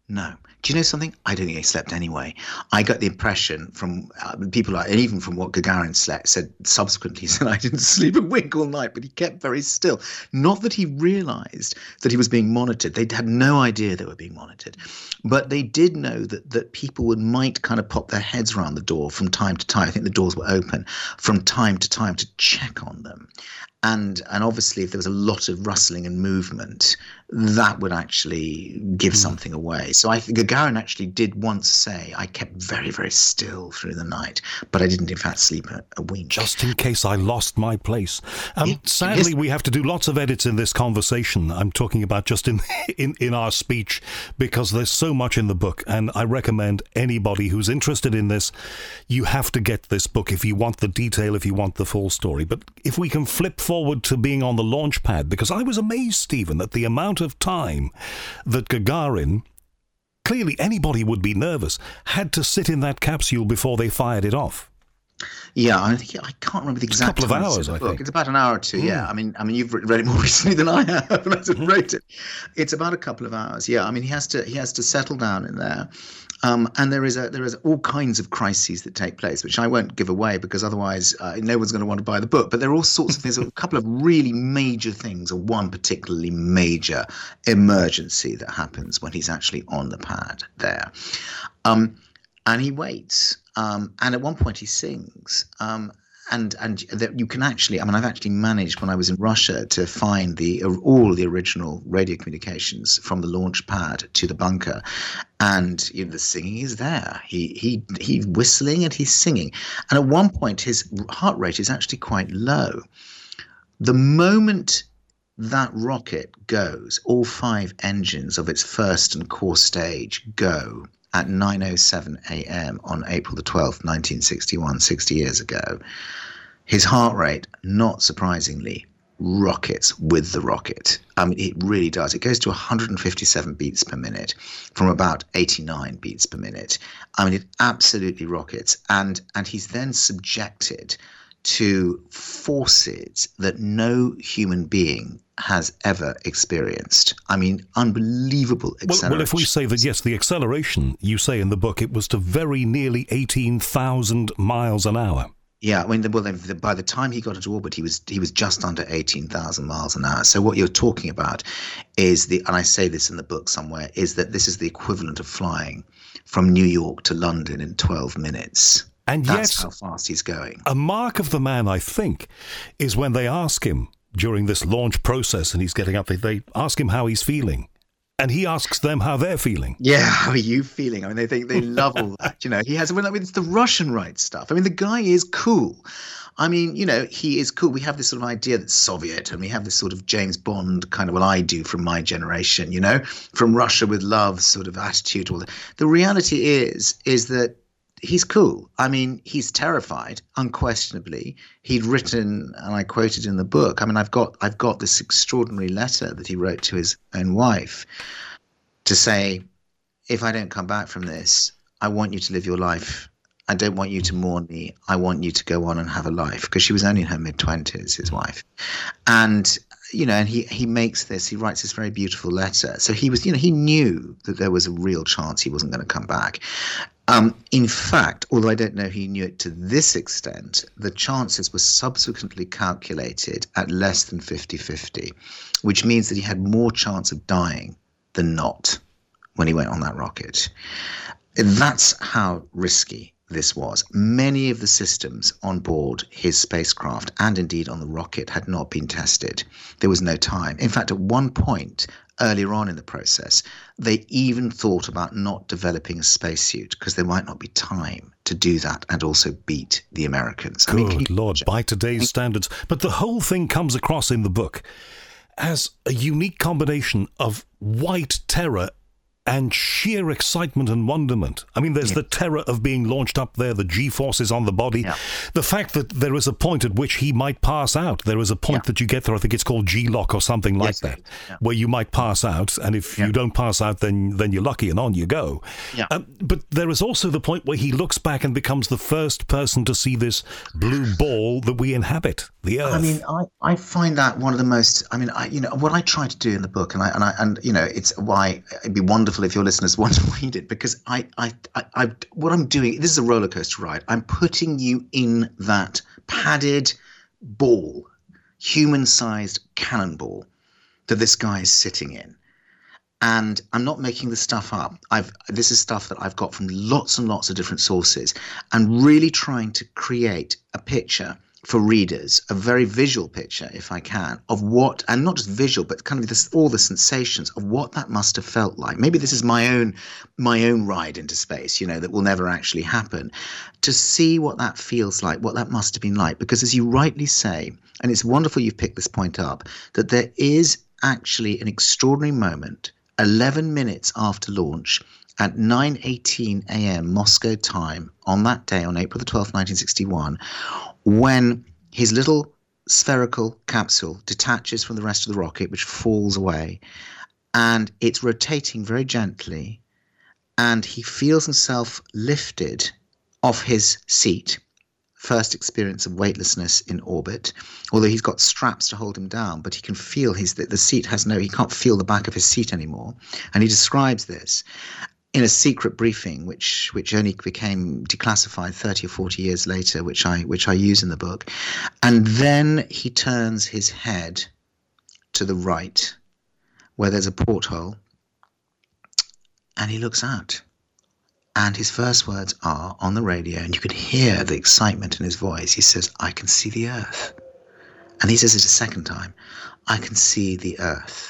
No. Do you know something? I don't think he slept anyway. I got the impression from people, and even from what Gagarin said subsequently, he said, I didn't sleep a wink all night, but he kept very still. Not that he realized that he was being monitored. They had no idea they were being monitored. But they did know that people might kind of pop their heads around the door from time to time. I think the doors were open from time to time to check on them. And obviously, if there was a lot of rustling and movement, that would actually give something away. So I think Gagarin actually did once say, I kept very, very still through the night, but I didn't, in fact, sleep a wink. Just in case I lost my place. Sadly, we have to do lots of edits in this conversation. I'm talking about just in our speech, because there's so much in the book. And I recommend anybody who's interested in this, you have to get this book if you want the detail, if you want the full story. But if we can flip forward to being on the launch pad, because I was amazed, Stephen, at the amount of time that Gagarin, clearly anybody would be nervous, had to sit in that capsule before they fired it off. Yeah, I can't remember the exact couple of hours, I think. It's about an hour or two, yeah. I mean, you've read it more recently than I have, and I didn't rate it. It's about a couple of hours, yeah. I mean, he has to settle down in there. And there is all kinds of crises that take place, which I won't give away because otherwise no one's going to want to buy the book. But there are all sorts of things, a couple of really major things, or one particularly major emergency that happens when he's actually on the pad there. And he waits. And at one point he sings. And that you can actually, I mean, I've actually managed when I was in Russia to find all the original radio communications from the launch pad to the bunker, and the singing is there. He's whistling and he's singing, and at one point his heart rate is actually quite low. The moment that rocket goes, all 5 engines of its first and core stage go at 9:07 a.m. on April the 12th, 1961, 60 years ago, his heart rate, not surprisingly, rockets with the rocket. I mean, it really does. It goes to 157 beats per minute from about 89 beats per minute. I mean, it absolutely rockets. And he's then subjected to forces that no human being has ever experienced. I mean, unbelievable acceleration. Well, if we say that, yes, the acceleration, you say in the book, it was to very nearly 18,000 miles an hour. Yeah, I mean, by the time he got into orbit, he was just under 18,000 miles an hour. So what you're talking about is and I say this in the book somewhere, is that this is the equivalent of flying from New York to London in 12 minutes. And that's how fast he's going. A mark of the man, I think, is when they ask him during this launch process and he's getting up, they ask him how he's feeling. And he asks them how they're feeling. Yeah, how are you feeling? I mean, they love all that. It's the Russian right stuff. I mean, the guy is cool. I mean, he is cool. We have this sort of idea that's Soviet, and we have this sort of James Bond kind of, I do from my generation, from Russia with love sort of attitude. The reality is that he's cool. I mean, he's terrified, unquestionably. He'd written, and I quoted in the book, I mean, I've got this extraordinary letter that he wrote to his own wife to say, if I don't come back from this, I want you to live your life. I don't want you to mourn me. I want you to go on and have a life. Because she was only in her mid-20s, his wife. And, and he makes this, he writes this very beautiful letter. So he was, he knew that there was a real chance he wasn't going to come back. In fact, although I don't know he knew it to this extent, the chances were subsequently calculated at less than 50-50, which means that he had more chance of dying than not when he went on that rocket. That's how risky this was. Many of the systems on board his spacecraft, and indeed on the rocket, had not been tested. There was no time. In fact, at one point earlier on in the process, they even thought about not developing a spacesuit because there might not be time to do that and also beat the Americans. Good Lord, by today's standards. But the whole thing comes across in the book as a unique combination of white terror and sheer excitement and wonderment. I mean, there's the terror of being launched up there, the G-forces on the body, the fact that there is a point at which he might pass out. There is a point that you get there, I think it's called G-lock or something like that, where you might pass out, and if you don't pass out, then you're lucky and on you go. Yeah. But there is also the point where he looks back and becomes the first person to see this blue ball that we inhabit, the Earth. I mean, I find that one of the most, what I try to do in the book, and it's why it'd be wonderful wonderful if your listeners want to read it, because what I'm doing, this is a roller coaster ride. I'm putting you in that padded ball, human-sized cannonball that this guy is sitting in. And I'm not making this stuff up. This is stuff that I've got from lots and lots of different sources, and really trying to create a picture for readers, a very visual picture, if I can, of what, and not just visual, but kind of all the sensations of what that must have felt like. Maybe this is my own ride into space, that will never actually happen. To see what that feels like, what that must have been like, because as you rightly say, and it's wonderful you've picked this point up, that there is actually an extraordinary moment 11 minutes after launch at 9:18 a.m. Moscow time on that day, on April the 12th, 1961, when his little spherical capsule detaches from the rest of the rocket, which falls away, and it's rotating very gently, and he feels himself lifted off his seat. First experience of weightlessness in orbit, although he's got straps to hold him down, but he can feel the seat he can't feel the back of his seat anymore. And he describes this in a secret briefing, which only became declassified 30 or 40 years later, which I use in the book. And then he turns his head to the right, where there's a porthole, and he looks out. And his first words are on the radio, and you can hear the excitement in his voice. He says, "I can see the Earth." And he says it a second time, "I can see the Earth."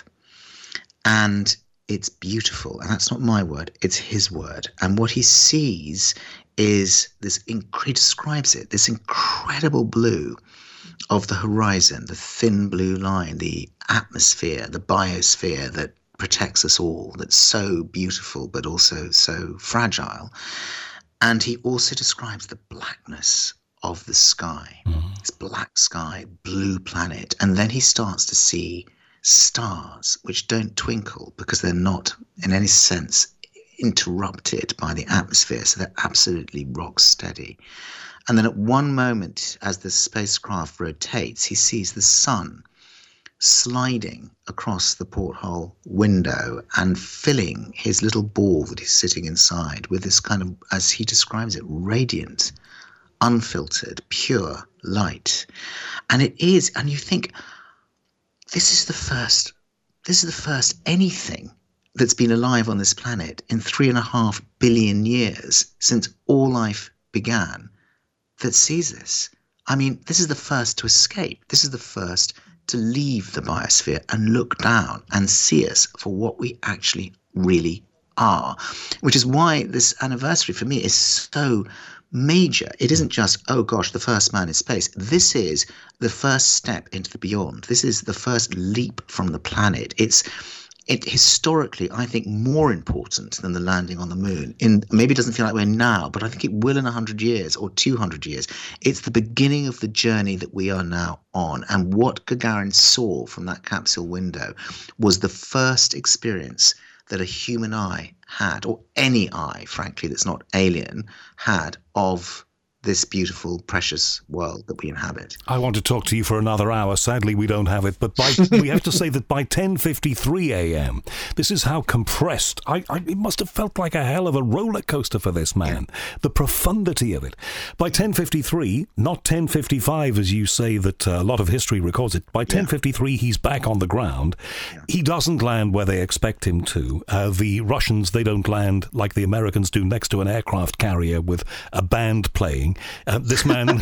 And it's beautiful. And that's not my word, it's his word. And what he sees is he describes it, this incredible blue of the horizon, the thin blue line, the atmosphere, the biosphere that protects us all, that's so beautiful but also so fragile. And he also describes the blackness of the sky, this black sky, blue planet. And then he starts to see stars which don't twinkle because they're not in any sense interrupted by the atmosphere, so they're absolutely rock steady. And then at one moment, as the spacecraft rotates, he sees the sun sliding across the porthole window and filling his little ball that he's sitting inside with this kind of, as he describes it, radiant, unfiltered, pure light. And it is, and you think, this is the first anything that's been alive on this planet in 3.5 billion years since all life began that sees this. I mean, this is the first to escape. This is the first to leave the biosphere and look down and see us for what we actually really are, which is why this anniversary for me is so major. It isn't just, oh gosh, the first man in space. This is the first step into the beyond. This is the first leap from the planet. It's historically, I think, more important than the landing on the moon. Maybe it doesn't feel like we're now, but I think it will in 100 years or 200 years. It's the beginning of the journey that we are now on. And what Gagarin saw from that capsule window was the first experience that a human eye had, or any eye, frankly, that's not alien, had of this beautiful, precious world that we inhabit. I want to talk to you for another hour. Sadly, we don't have it. But we have to say that by 10:53 a.m., this is how compressed. It must have felt like a hell of a roller coaster for this man. Yeah. The profundity of it. By 10:53, not 10:55, as you say that a lot of history records it. By 10:53, he's back on the ground. Yeah. He doesn't land where they expect him to. The Russians, they don't land like the Americans do next to an aircraft carrier with a band playing. This man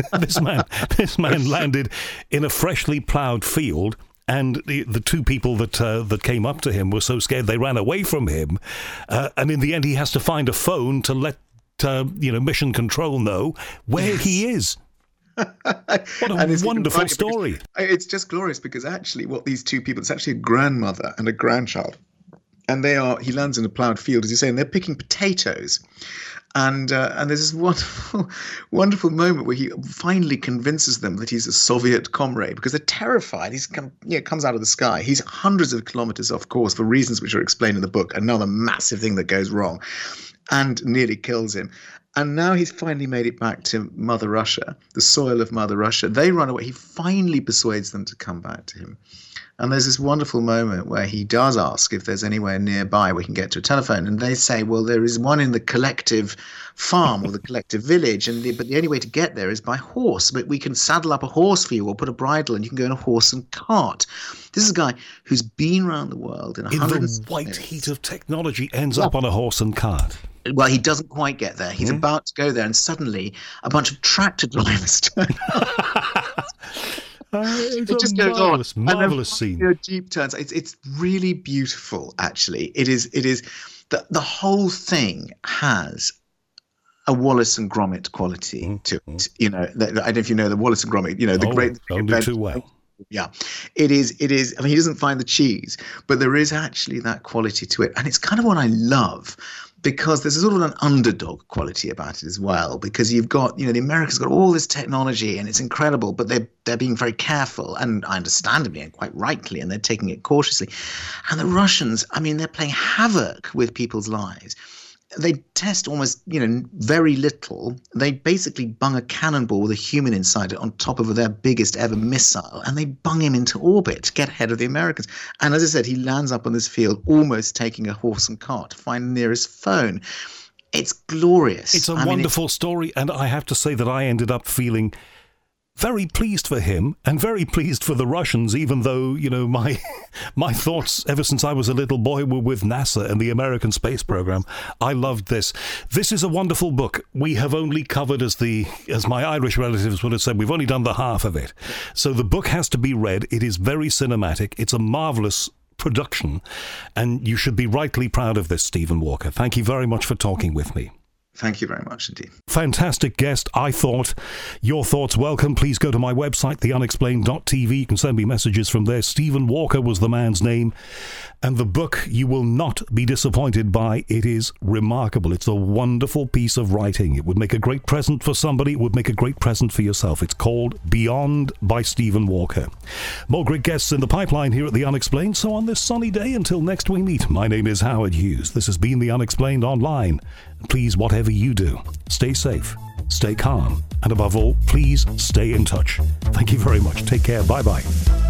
landed in a freshly ploughed field, and the two people that came up to him were so scared they ran away from him, and in the end he has to find a phone to let Mission Control know where he is. What a wonderful story. It's just glorious because actually what these two people, it's actually a grandmother and a grandchild, and he lands in a ploughed field, as you say, and they're picking potatoes. And there's this wonderful moment where he finally convinces them that he's a Soviet comrade because they're terrified. Comes out of the sky. He's hundreds of kilometers off course for reasons which are explained in the book. Another massive thing that goes wrong and nearly kills him. And now he's finally made it back to Mother Russia, the soil of Mother Russia. They run away. He finally persuades them to come back to him. And there's this wonderful moment where he does ask if there's anywhere nearby we can get to a telephone. And they say, well, there is one in the collective farm or the collective village. But the only way to get there is by horse. But we can saddle up a horse for you or put a bridle and you can go in a horse and cart. This is a guy who's been around the world in the white heat of technology ends up on a horse and cart. Well, he doesn't quite get there. He's about to go there, and suddenly a bunch of tractor drivers turn up. It just goes on. Marvelous scene. Jeep turns. It's really beautiful, actually. It is. The whole thing has a Wallace and Gromit quality to it. You know, I don't know if you know the Wallace and Gromit. You know, the great. Don't do too well. Yeah, it is. I mean, he doesn't find the cheese, but there is actually that quality to it, and it's kind of what I love. Because there's a sort of an underdog quality about it as well, because you've got, the Americans got all this technology and it's incredible, but they're being very careful, and understandably and quite rightly, and they're taking it cautiously. And the Russians, I mean, they're playing havoc with people's lives. They test almost, very little. They basically bung a cannonball with a human inside it on top of their biggest ever missile, and they bung him into orbit to get ahead of the Americans. And as I said, he lands up on this field almost taking a horse and cart to find the nearest phone. It's glorious. It's a wonderful story, and I have to say that I ended up feeling very pleased for him and very pleased for the Russians, even though, my thoughts ever since I was a little boy were with NASA and the American space program. I loved this. This is a wonderful book. We have only covered, as my Irish relatives would have said, we've only done the half of it. So the book has to be read. It is very cinematic. It's a marvelous production, and you should be rightly proud of this, Stephen Walker. Thank you very much for talking with me. Thank you very much indeed. Fantastic guest, I thought. Your thoughts welcome. Please go to my website, theunexplained.tv. You can send me messages from there. Stephen Walker was the man's name. And the book you will not be disappointed by. It is remarkable. It's a wonderful piece of writing. It would make a great present for somebody. It would make a great present for yourself. It's called Beyond by Stephen Walker. More great guests in the pipeline here at The Unexplained. So on this sunny day, until next we meet, my name is Howard Hughes. This has been The Unexplained Online. Please, whatever you do, stay safe, stay calm, and above all, please stay in touch. Thank you very much. Take care. Bye-bye.